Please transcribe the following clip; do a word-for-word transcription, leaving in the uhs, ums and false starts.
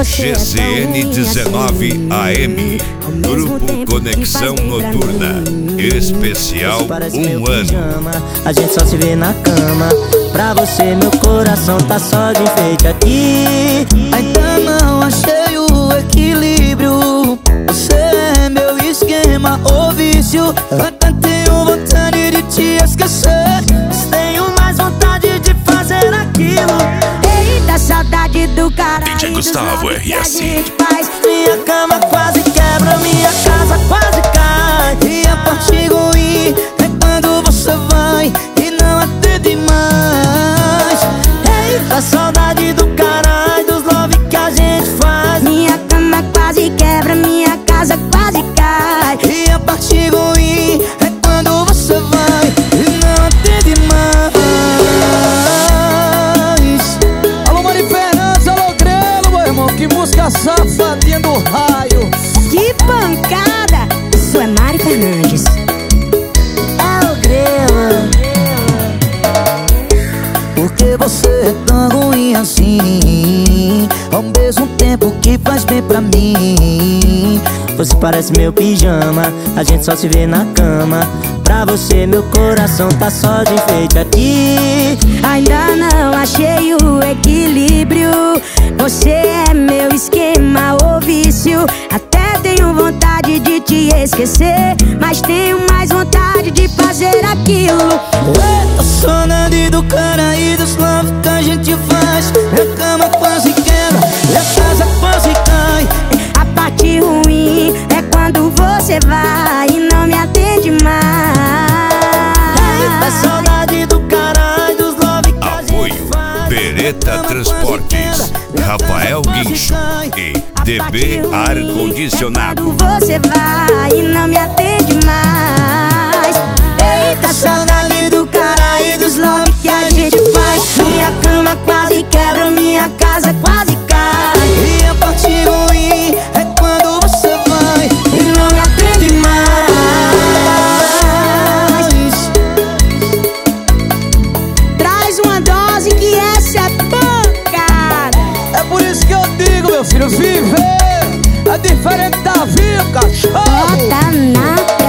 G Z N dezenove A M, Grupo Conexão Noturna, especial um ano. A gente só se vê na cama. Pra você meu coração tá só de enfeite aqui. Ainda não achei o equilíbrio. Você é meu esquema ou vício. Até tenho vontade de te esquecer, mas tenho mais vontade de fazer aquilo. Eita, saudade do cara D J Gustavo R S. Minha cama quase quebra, minha casa quase cai. E a parte ruim é quando você vai e não atende mais. Eita, saudade do caralho, dos love que a gente faz. Minha cama quase quebra, minha casa quase cai. E a parte ruim é quando você vai e não atende mais. Alô, Mari Fernandes, alô, Grelo, meu irmão. Que música safadinha do raio. Que pancada! Isso é Mari Fernandes. É o Grelo. Porque você é tão ruim assim, ao mesmo tempo que faz bem pra mim. Você parece meu pijama, a gente só se vê na cama. Pra você meu coração tá só de enfeite aqui. Ainda não achei o equilíbrio. Você é meu esquema ou vício. Até tenho vontade de te esquecer, mas tenho mais vontade de fazer aquilo. Eita, saudade do cara e dos love que a gente faz. Minha cama quase quebra, minha casa quase cai. A parte ruim é quando você vai e não me atende mais. Eita, saudade do cara e dos love que a gente Apoio faz. Beretta Transportes, Rafael Guincho e D B Ar Condicionado. Quando você vai e não me atende mais. Eita, saudade do cara e dos love que a gente faz. Minha cama quase quebra, minha casa quase cai. E a parte ruim é quando você vai e não me atende mais. Traz uma dose que essa é pancada. É por isso que eu digo, meu filho, viver é diferente da vida, cachorro. Bota na